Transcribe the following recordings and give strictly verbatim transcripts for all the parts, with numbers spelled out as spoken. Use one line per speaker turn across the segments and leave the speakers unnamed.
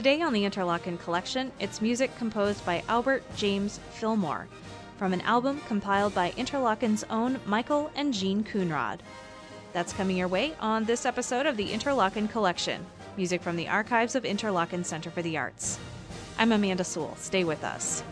Today on the Interlochen Collection, it's music composed by Albert James Fillmore, from an album compiled by Interlochen's own Michael and Jean Coonrod. That's coming your way on this episode of the Interlochen Collection, music from the archives of Interlochen Center for the Arts. I'm Amanda Sewell. Stay with us.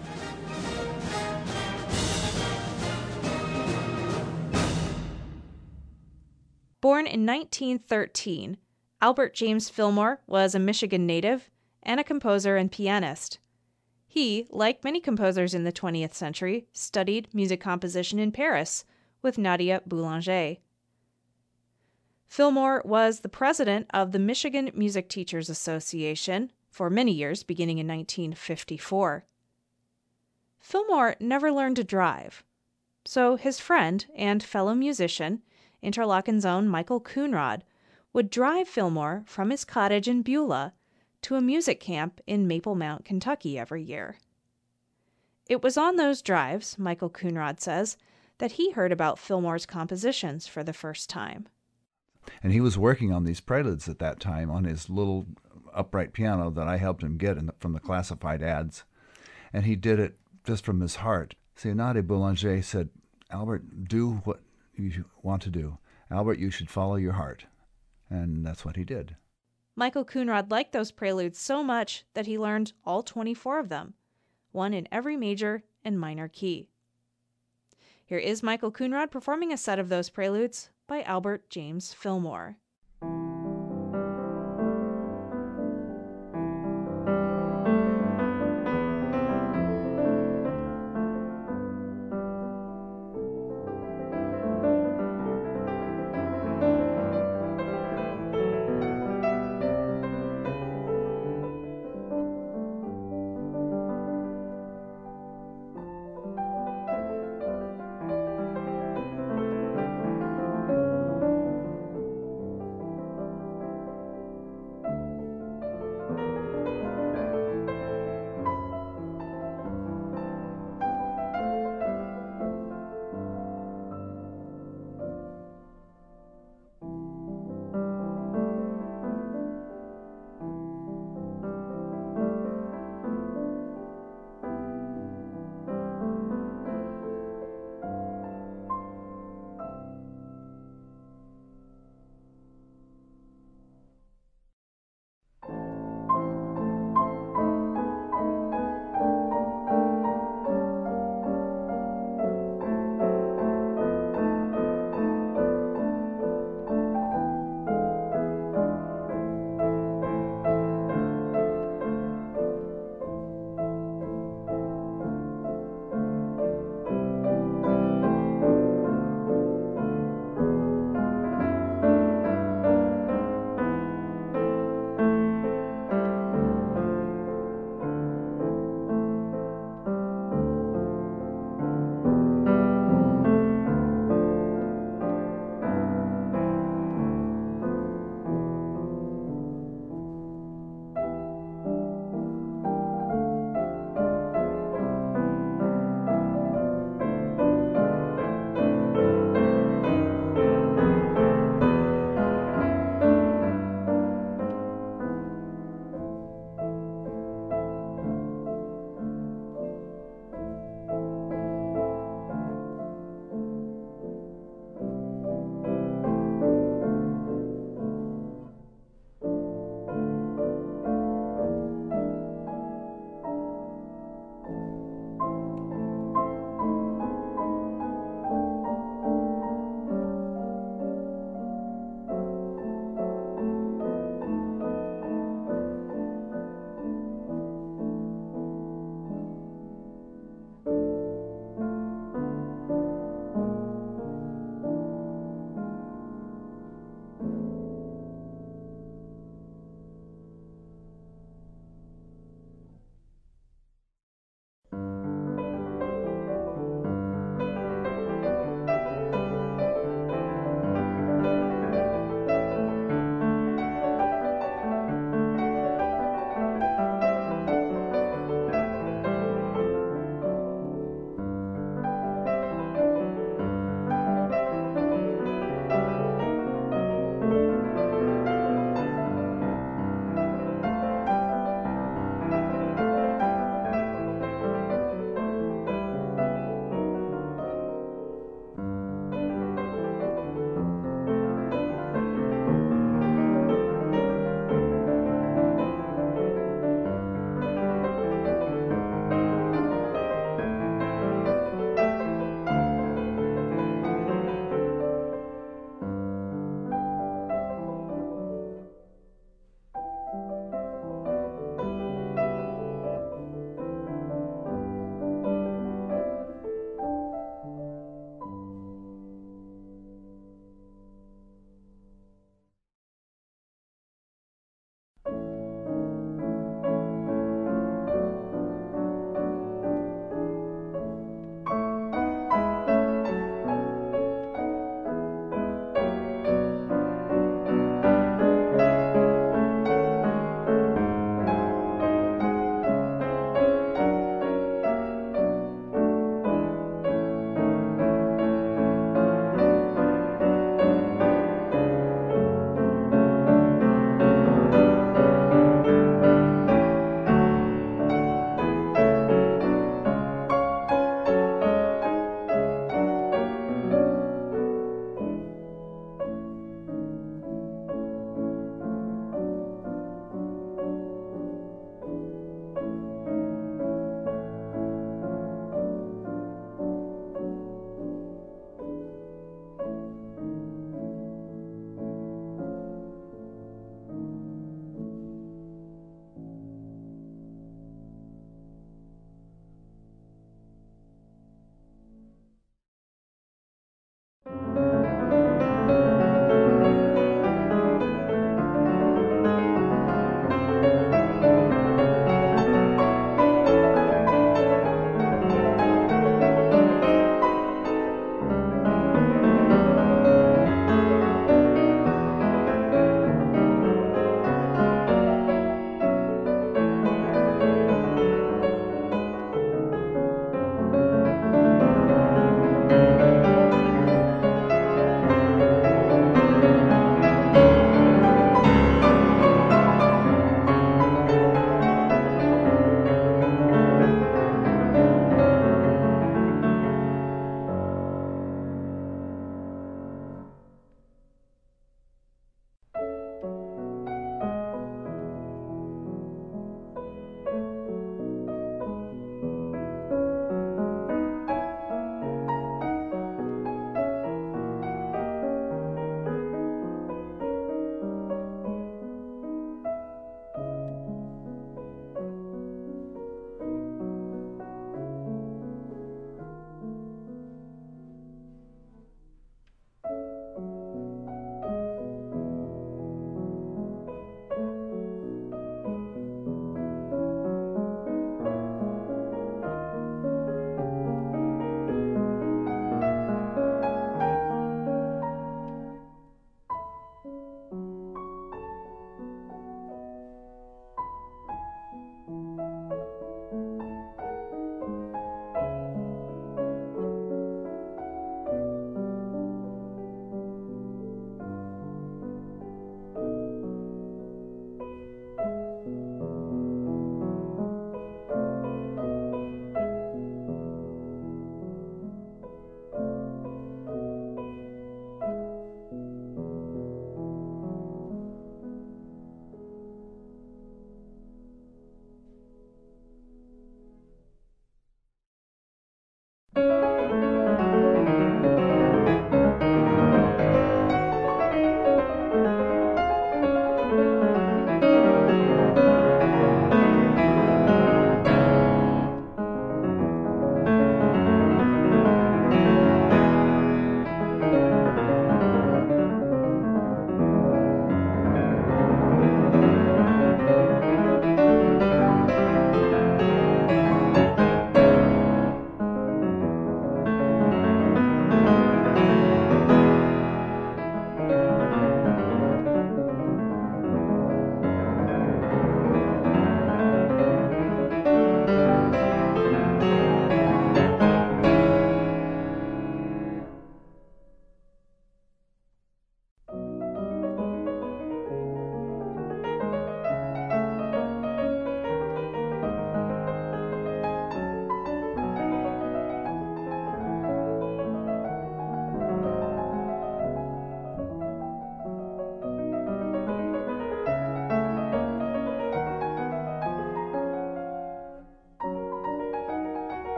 Born in nineteen thirteen, Albert James Fillmore was a Michigan native and a composer and pianist. He, like many composers in the twentieth century, studied music composition in Paris with Nadia Boulanger. Fillmore was the president of the Michigan Music Teachers Association for many years, beginning in nineteen fifty-four. Fillmore never learned to drive, so his friend and fellow musician, Interlochen's own Michael Coonrod, would drive Fillmore from his cottage in Beulah to a music camp in Maple Mount, Kentucky every year. It was on those drives, Michael Coonrod says, that he heard about Fillmore's compositions for the first time.
And he was working on these preludes at that time on his little upright piano that I helped him get in the, from the classified ads. And he did it just from his heart. See, Nadia Boulanger said, "Albert, do what you want to do. Albert, you should follow your heart." And that's what he did.
Michael Coonrod liked those preludes so much that he learned all twenty-four of them, one in every major and minor key. Here is Michael Coonrod performing a set of those preludes by Albert James Fillmore.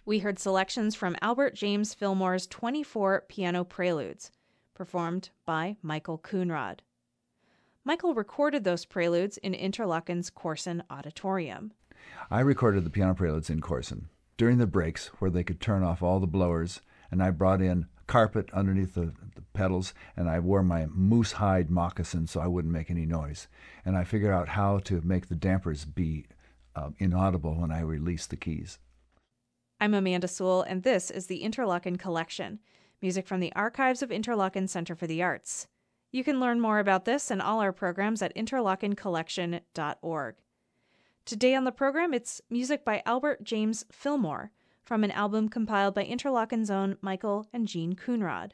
We heard selections from Albert James Fillmore's twenty-four piano preludes, performed by Michael Coonrod. Michael recorded those preludes in Interlochen's Corson Auditorium.
I recorded the piano preludes in Corson during the breaks where they could turn off all the blowers, and I brought in carpet underneath the, the pedals, and I wore my moose hide moccasins so I wouldn't make any noise. And I figured out how to make the dampers be uh, inaudible when I released the keys.
I'm Amanda Sewell, and this is the Interlochen Collection, music from the archives of Interlochen Center for the Arts. You can learn more about this and all our programs at interlochen collection dot org. Today on the program, it's music by Albert James Fillmore from an album compiled by Interlochen's own Michael and Jean Coonrod.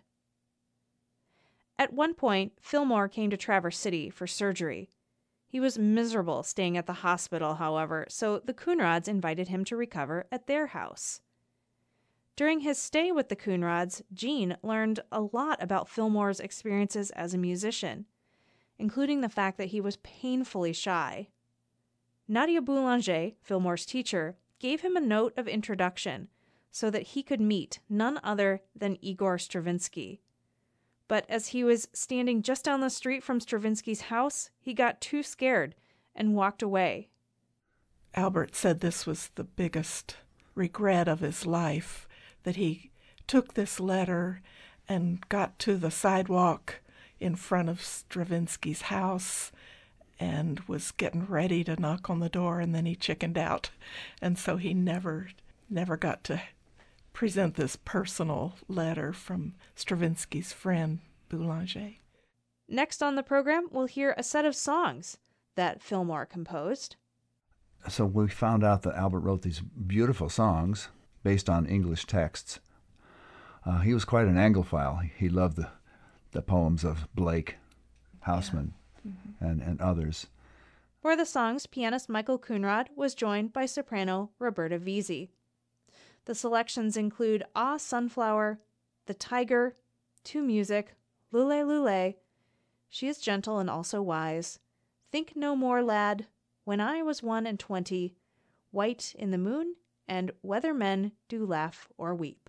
At one point, Fillmore came to Traverse City for surgery. He was miserable staying at the hospital, however, so the Coonrods invited him to recover at their house. During his stay with the Coonrods, Jean learned a lot about Fillmore's experiences as a musician, including the fact that he was painfully shy. Nadia Boulanger, Fillmore's teacher, gave him a note of introduction so that he could meet none other than Igor Stravinsky. But as he was standing just down the street from Stravinsky's house, he got too scared and walked away.
Albert said this was the biggest regret of his life, that he took this letter and got to the sidewalk in front of Stravinsky's house and was getting ready to knock on the door, and then he chickened out. And so he never, never got to present this personal letter from Stravinsky's friend, Boulanger.
Next on the program, we'll hear a set of songs that Fillmore composed.
So we found out that Albert wrote these beautiful songs based on English texts. Uh, he was quite an Anglophile. He loved the, the poems of Blake, Houseman, yeah. mm-hmm. and, and others.
For the songs, pianist Michael Coonrod was joined by soprano Roberta Visey. The selections include Ah Sunflower, The Tiger, To Music, Lule Lule, She is Gentle and Also Wise, Think No More Lad, When I Was One and Twenty, White in the Moon, and Whether Men Do Laugh or Weep.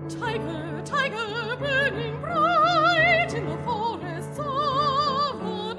Tiger, tiger, burning bright in the forests of the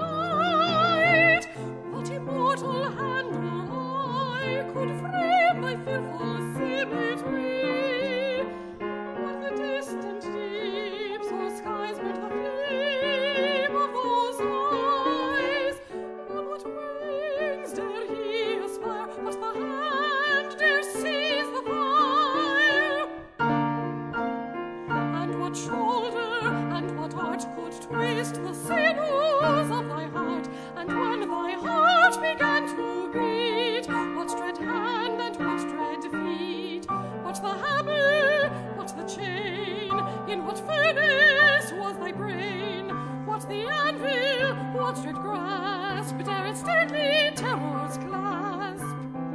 the anvil, what did grasp, dare its deadly terrors clasp.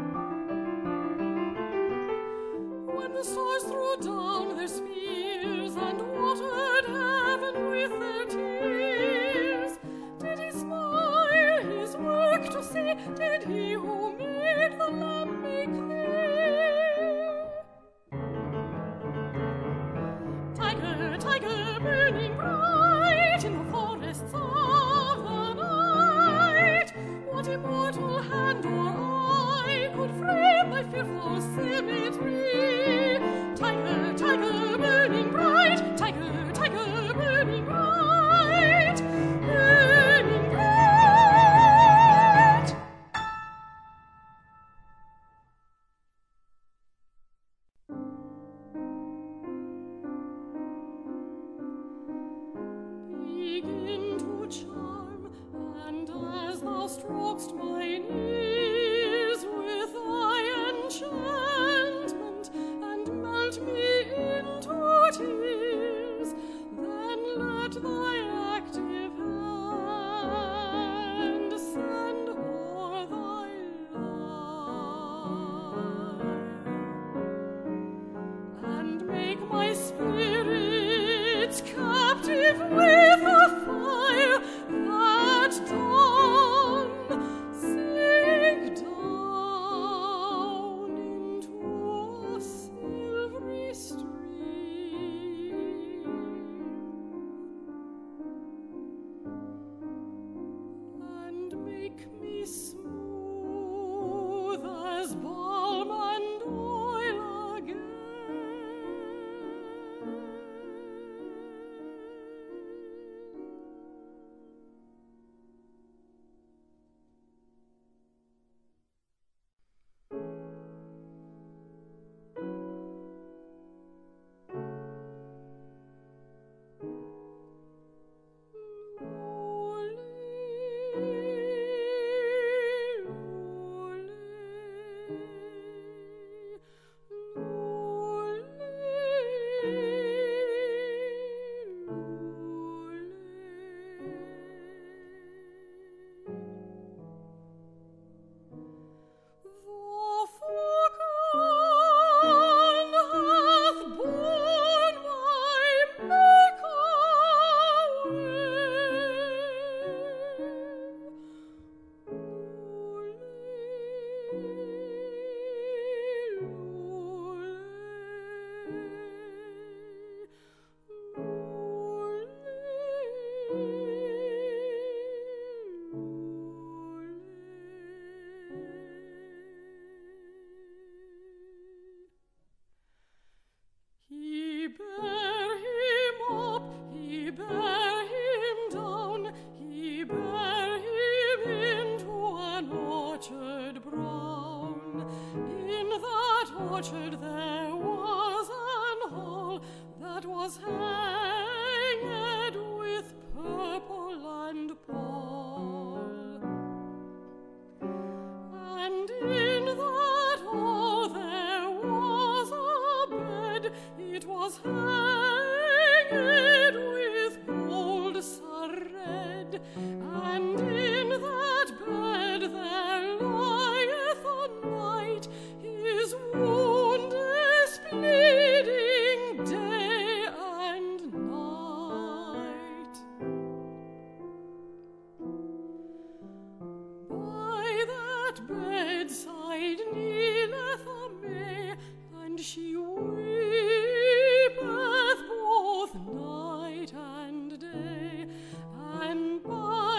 When the stars threw down their spears and watered heaven with their tears, did he smile his work to see? Did he who made the lamb make clear? Tiger, tiger, burning bright in the forests of the night, what immortal hand or eye could frame thy fearful symmetry? Tiger, tiger, burning bright, tiger, tiger, burning bright, burning bright. Begin to charm, and as thou strokest mine ears with thy enchantment, and melt me into tears, then let thy active hand send o'er thy lyre, and make my spirits captive with the fire that dawn sink down into a silvery stream, and make me smooth as balm and oil again. He bare him up, he bare him down, he bare him into an orchard brown. In that orchard there was an hall that was hanged with purple and pall, and in that hall there was a bed, it was hanged with gold sarred, and in that bed there lieth a knight, his wound is bleeding day and night. By that bedside kneeleth a May, and she weepeth both night and day, and by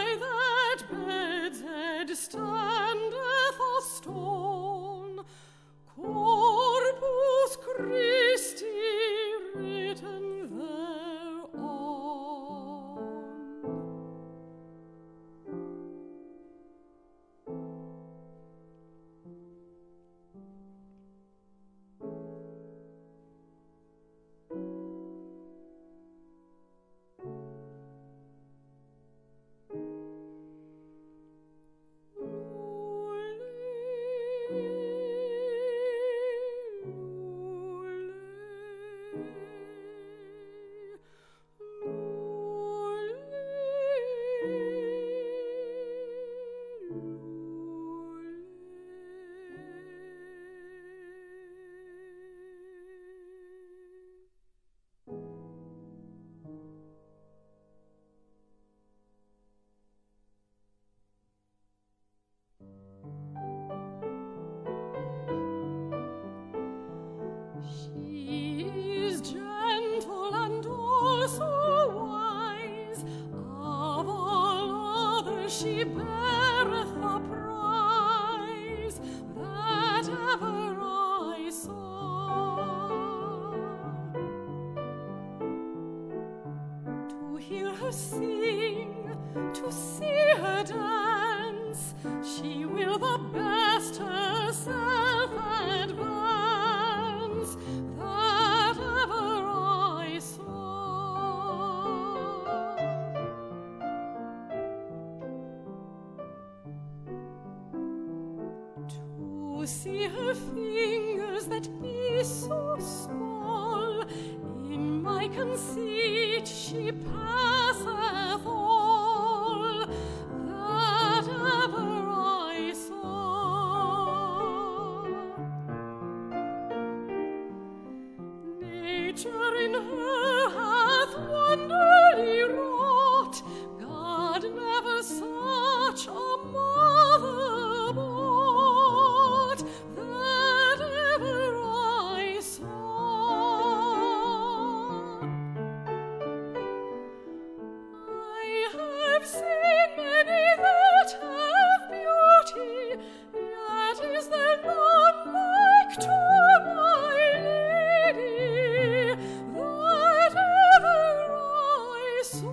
while she beareth the prize that ever I saw. To hear her sing, to see her dance, she will the best herself advance that ever I saw. To see her fingers that be so small, in my conceit she passeth all that ever I saw. Nature in her hath wonderly wrought, God never such a mother bought that ever I saw. I have seen many that have beauty, yet is there none like to my lady that ever I saw.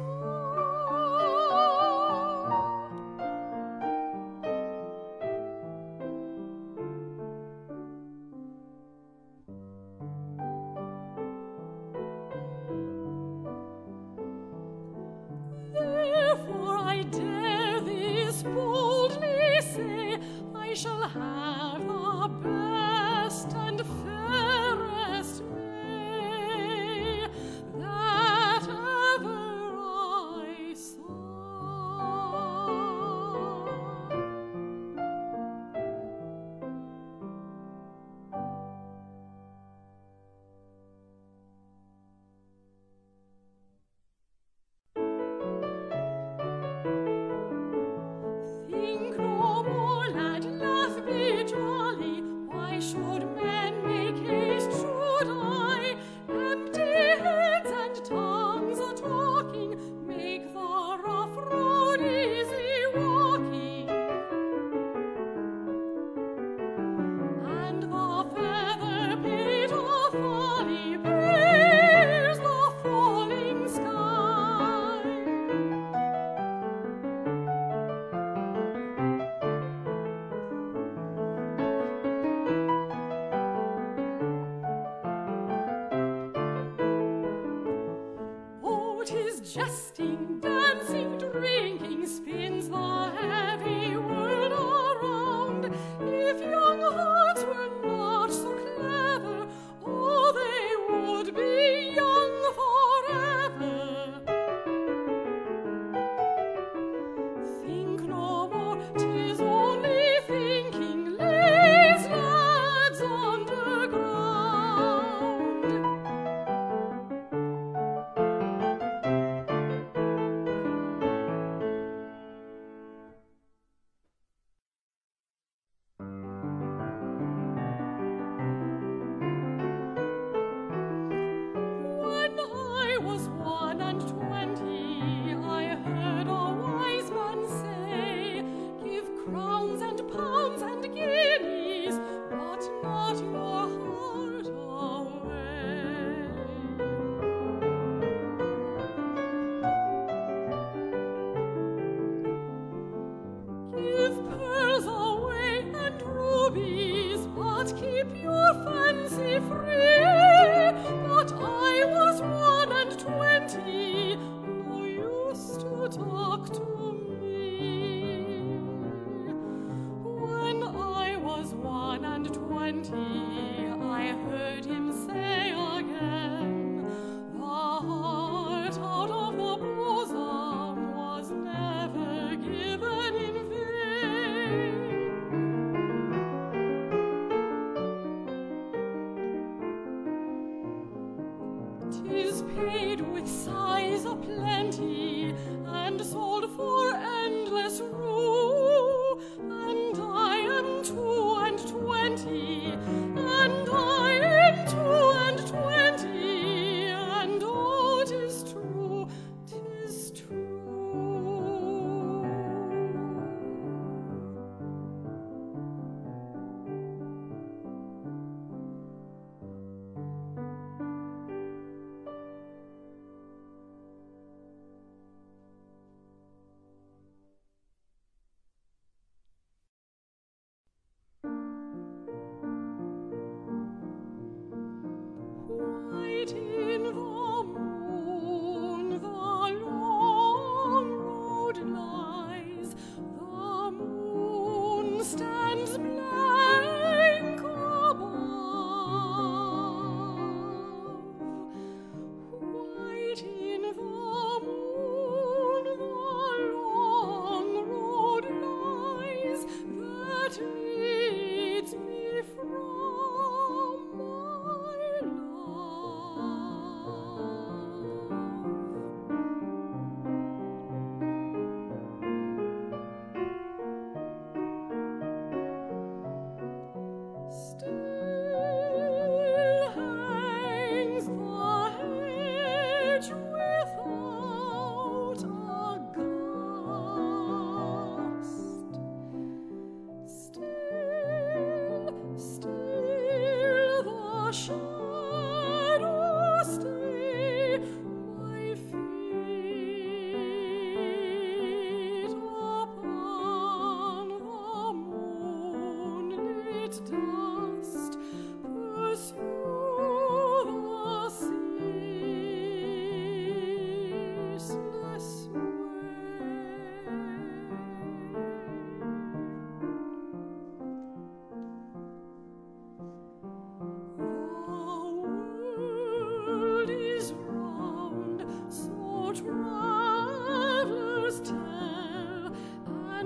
Therefore I dare this boldly say, I shall have the best and fairest May that ever I saw. Think no more, lad, laugh, be jolly. Why should men make haste should I? Empty heads and tongues a talking make the rough road easy walking, and the feather pate of folly bears the falling sky. Oh, 'tis jesting, dancing, drinking spins the heavy world around. If young hearts were not so clever, oh, they would be young forever. Think no more, 'tis only thinking lays lads underground. When I was one and twenty, I heard a wise man say, give crowns and pounds and guineas, but not your heart away. Give pearls away and rubies, but keep your fancy free. But I was one and twenty, no use to talk to me. When I was one and twenty, I heard him say again, the heart out of the bosom was never given in vain. 'Tis paid with sighs aplenty, and sold for endless rue. And I am two and twenty, and I am two and twenty, and oh, 'tis true, 'tis true.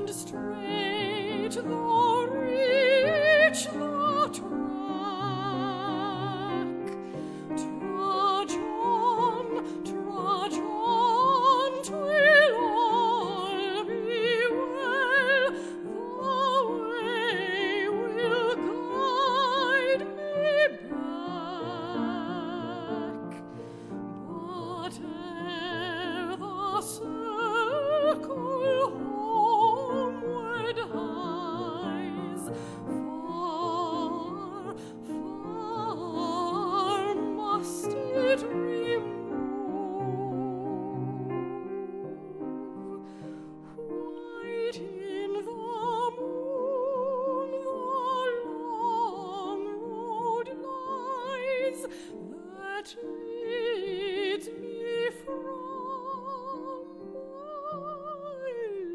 and straight, though rich the track. Trudge on, trudge on, 'twill all be well. The way will guide me back. But ere the circle homeward hies, far, far must it remove. White in the moon the long road lies that leads me from my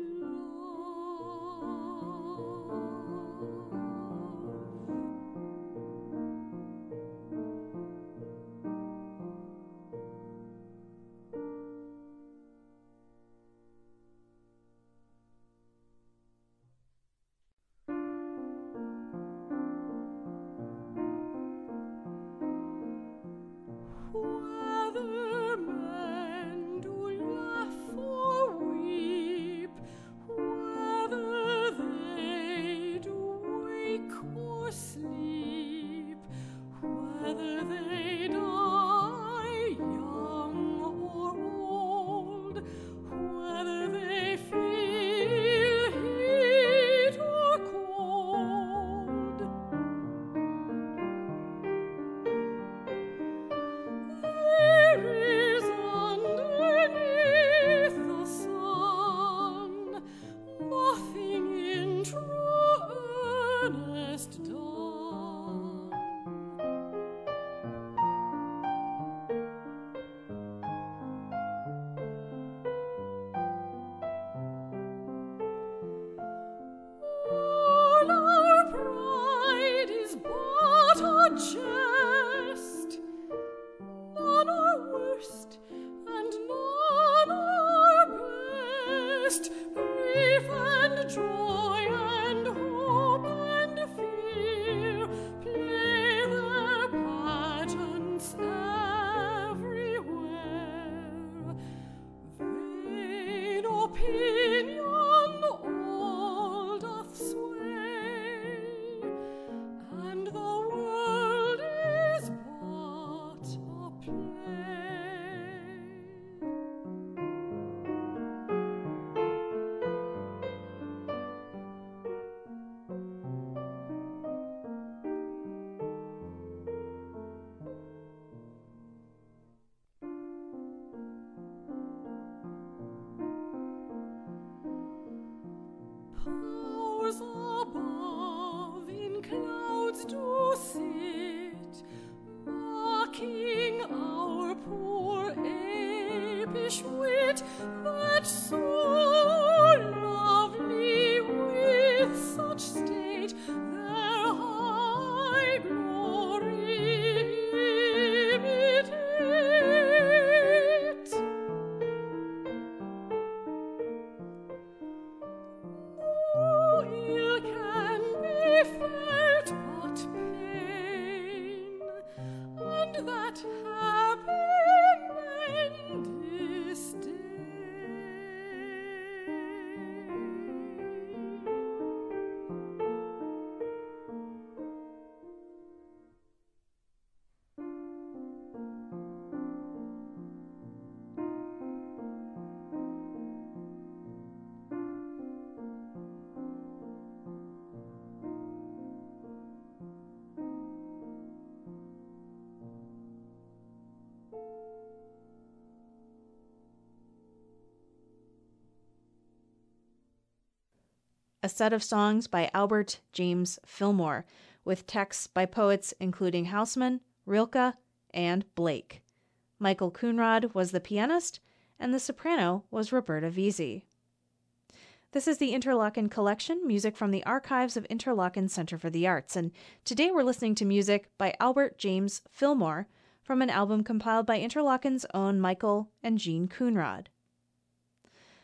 Whether men do laugh or weep, whether they do wake or sleep, whether they die young or old, whether they feel heat or cold, there is underneath the sun nothing in true earnest done. All our pride is but a jest. None are worst, and none are best. Grief and joy and hope and fear play their pageants everywhere. Vain opinion all doth sway, and the world is but a play. Powers above in clouds do sit, mocking our poor apish wit, that so lovely with such state their high glory imitate. No ill can be felt but pain, and that happy men disdain.
A set of songs by Albert James Fillmore, with texts by poets including Housman, Rilke, and Blake. Michael Coonrod was the pianist, and the soprano was Roberta Vesey. This is the Interlochen Collection, music from the archives of Interlochen Center for the Arts, and today we're listening to music by Albert James Fillmore from an album compiled by Interlochen's own Michael and Jean Coonrod.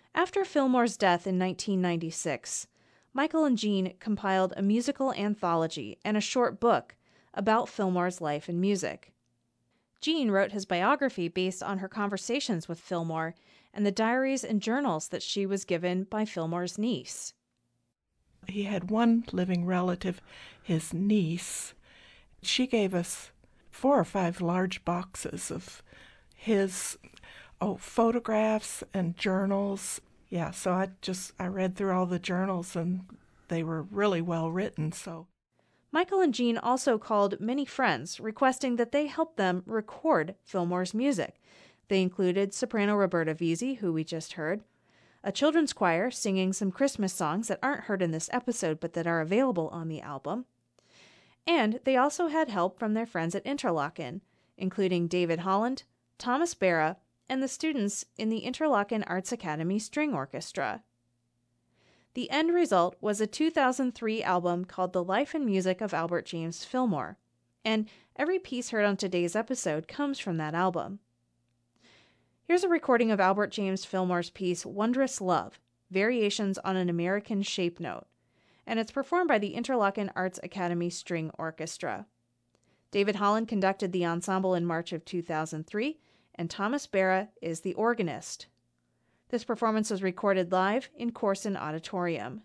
After Fillmore's death in nineteen ninety-six, Michael and Jean compiled a musical anthology and a short book about Fillmore's life and music. Jean wrote his biography based on her conversations with Fillmore and the diaries and journals that she was given by Fillmore's niece.
He had one living relative, his niece. She gave us four or five large boxes of his oh photographs and journals. Yeah, so I just I read through all the journals, and they were really well written. So
Michael and Jean also called many friends, requesting that they help them record Fillmore's music. They included soprano Roberta Vesey, who we just heard, a children's choir singing some Christmas songs that aren't heard in this episode but that are available on the album. And they also had help from their friends at Interlochen, including David Holland, Thomas Barra, and the students in the Interlochen Arts Academy String Orchestra. The end result was a two thousand three album called The Life and Music of Albert James Fillmore, and every piece heard on today's episode comes from that album. Here's a recording of Albert James Fillmore's piece Wondrous Love, Variations on an American Shape Note, and it's performed by the Interlochen Arts Academy String Orchestra. David Holland conducted the ensemble in March of two thousand three, and Thomas Barra is the organist. This performance was recorded live in Corson Auditorium.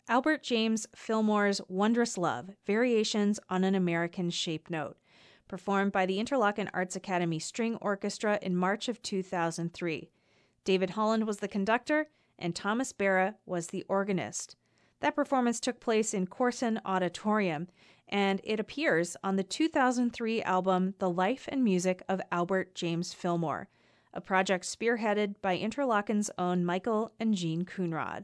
Albert James Fillmore's Wondrous Love, Variations on an American Shape Note, performed by the Interlochen Arts Academy String Orchestra in March of two thousand three. David Holland was the conductor, and Thomas Barra was the organist. That performance took place in Corson Auditorium, and it appears on the two thousand three album The Life and Music of Albert James Fillmore, a project spearheaded by Interlochen's own Michael and Jean Coonrod.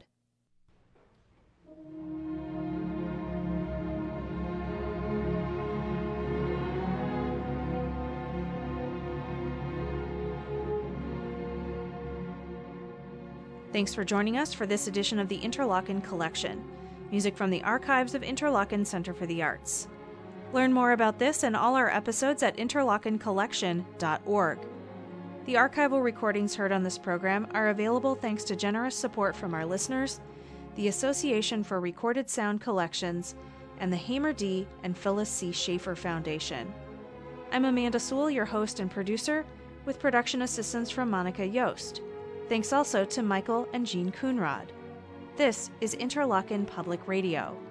Thanks for joining us for this edition of the Interlochen Collection, music from the archives of Interlochen Center for the Arts. Learn more about this and all our episodes at interlochen collection dot org. The archival recordings heard on this program are available thanks to generous support from our listeners, the Association for Recorded Sound Collections, and the Hamer D. and Phyllis C. Schaefer Foundation. I'm Amanda Sewell, your host and producer, with production assistance from Monica Yost. Thanks also to Michael and Jean Coonrod. This is Interlochen Public Radio.